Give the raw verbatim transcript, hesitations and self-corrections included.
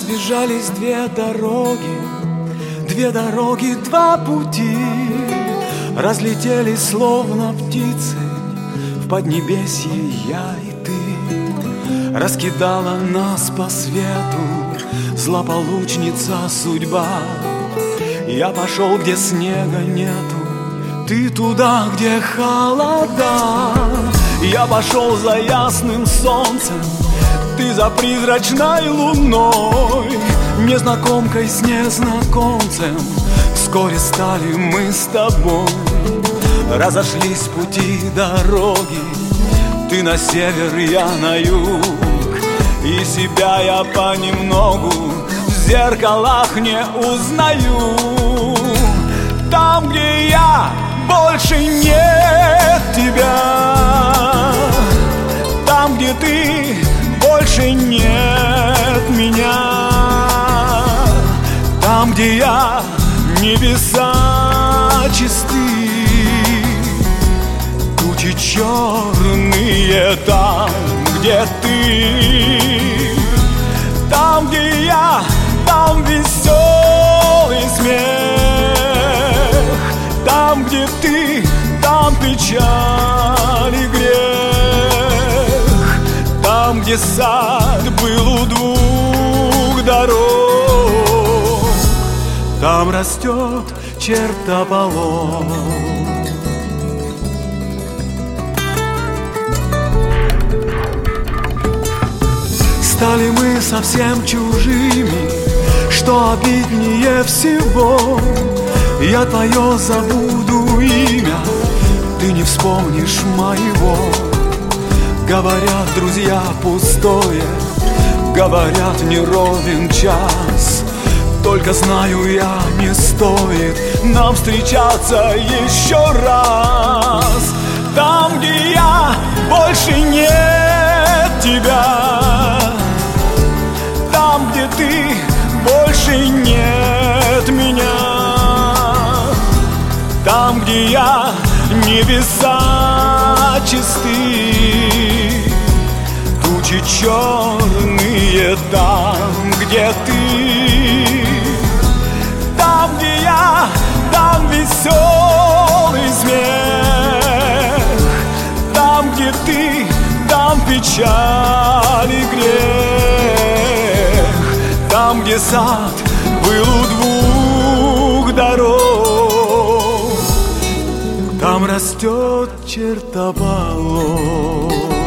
Разбежались две дороги, две дороги, два пути, разлетелись словно птицы в поднебесье я и ты. Раскидала нас по свету злополучница судьба. Я пошел, где снега нету, ты туда, где холода. Я пошел за ясным солнцем, ты за призрачной луной. Незнакомкой с незнакомцем вскоре стали мы с тобой. Разошлись пути дороги, ты на север, я на юг. И себя я понемногу в зеркалах не узнаю. Там, где я, больше нет тебя. Там, где ты, больше нет меня. Там, где я, небеса чисты, тучи черные. Там, где ты, там, где я, там веселый смех. Там, где ты, там печаль и грех. Там, где сад был у двух дорог, там растет чертополох. Стали мы совсем чужими, что обиднее всего. Я твое забуду имя, ты не вспомнишь моего. Говорят, друзья, пустое, говорят, не ровен час. Только знаю я, не стоит нам встречаться еще раз. Там, где я, больше нет тебя. Там, где ты, больше нет меня. Там, где я, небеса чисты, тучи черные. Там, где ты, там, где я, там веселый смех. Там, где ты, там печаль и грех. Там, где сад был у двух дорог, там растет чертополох.